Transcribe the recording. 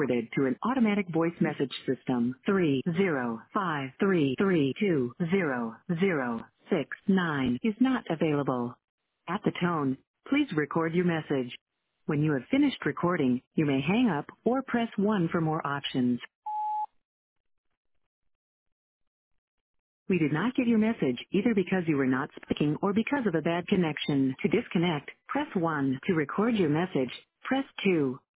forwarded to an automatic voice message system. 30533200069 is not available. At the tone, please record your message. When you have finished recording, you may hang up or press 1 for more options. We did not get your message either because you were not speaking or because of a bad connection. To disconnect, press 1. To record your message, press 2.